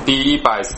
第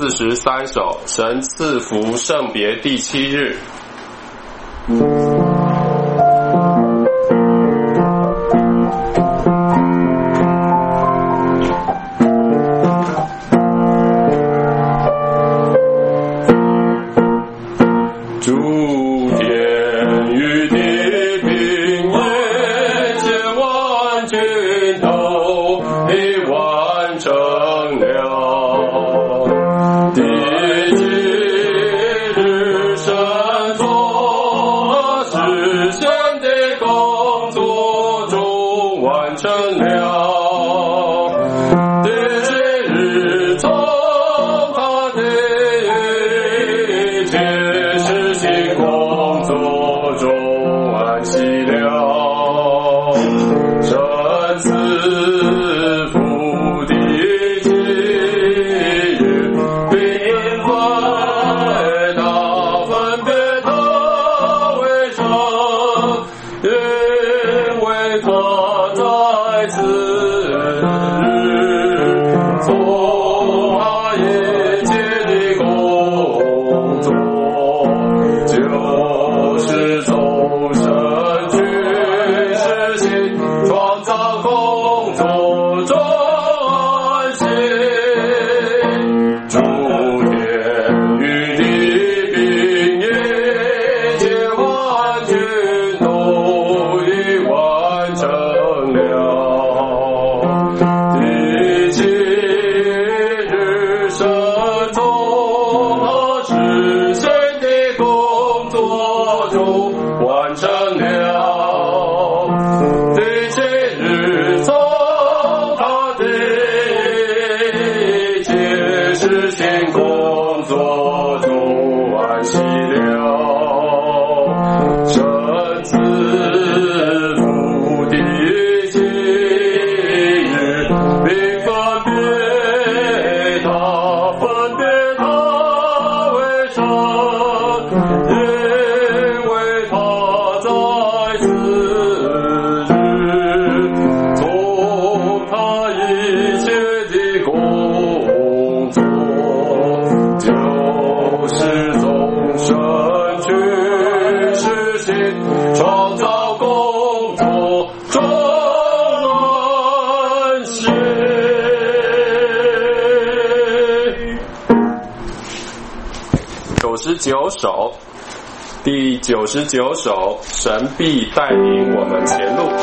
143首，神赐福圣别第7日。99首，第99首，神必带领我们前路。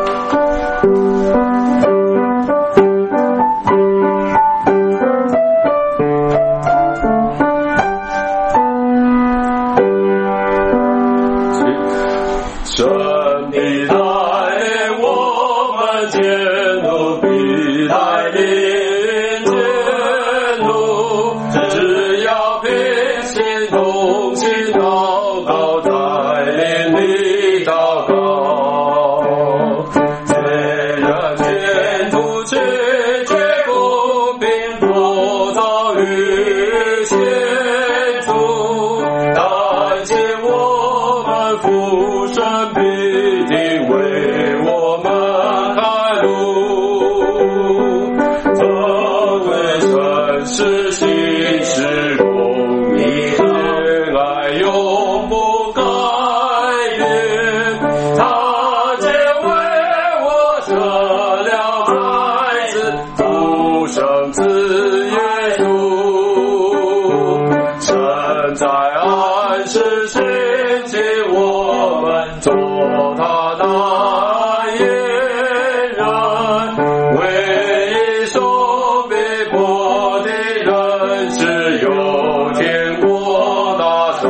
神必带领我们前路，必带领前路，只要凭心同心祷告，带领你祷告。虽然前途曲折不平，多遭遇险阻，但请我们父神必定为我们开路，曾为神是心是公义，眷爱永不改变。他皆为我舍了孩子，独生子耶稣，神在安时兴起我们，做他代言人，为一受逼迫的人是有天国大赏。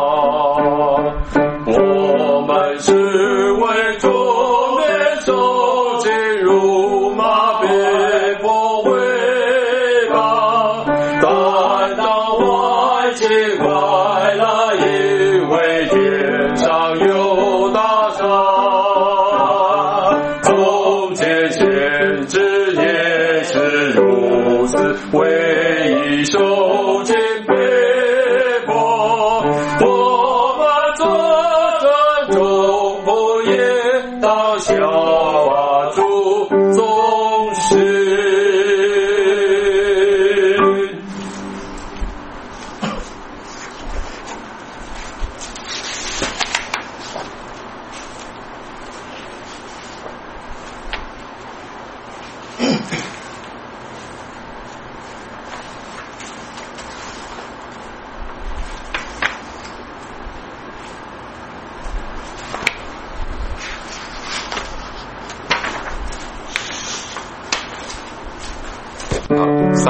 我们是为主免受尽辱骂，被迫毁谤，但当坏情快来，因为天上有大赏。从前先知也是如此，为一受尽逼迫，我们做尊重不也当效法主宗训。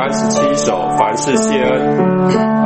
37首，凡事谢恩。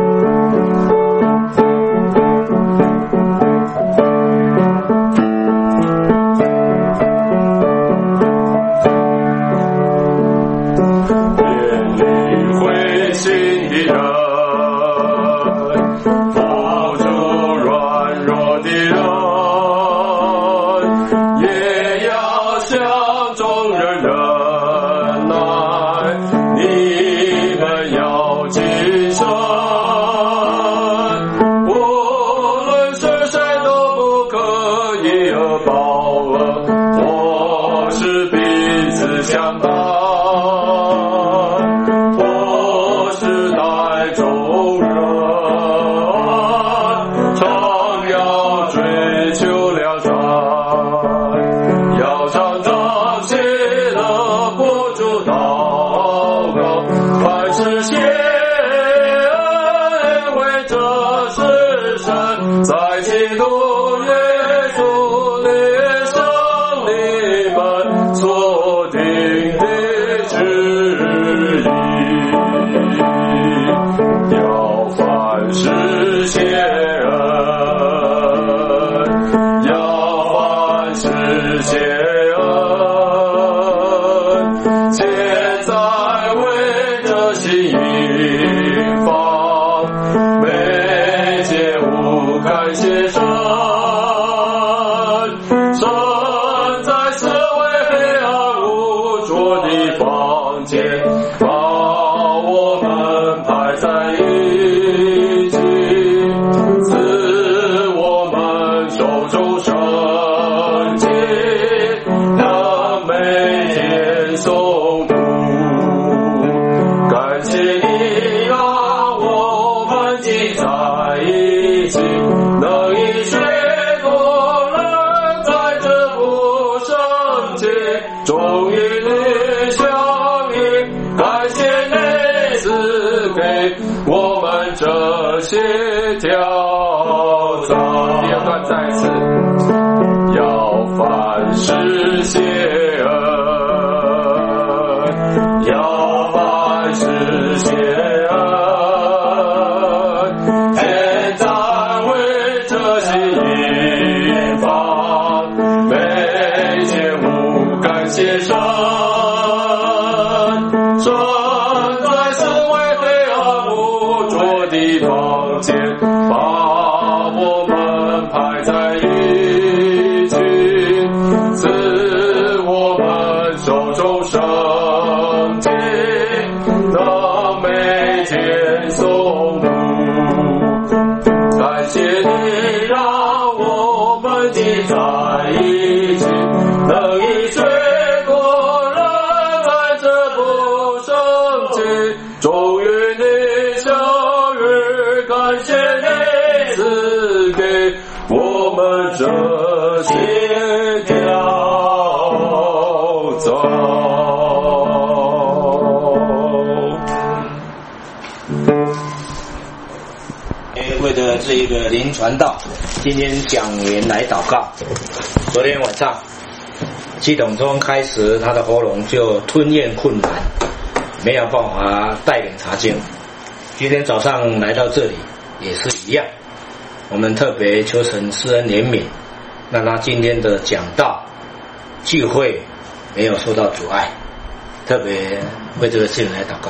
为了这个灵传道，今天讲员来祷告。昨天晚上系统中开始，他的喉咙就吞咽困难，没有办法带领查经。今天早上来到这里也是一样，我们特别求神施恩怜悯，让他今天的讲道聚会没有受到阻碍，特别为这个事情来祷告。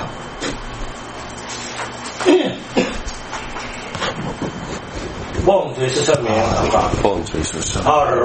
奉主是圣名祷告， 奉主是圣名。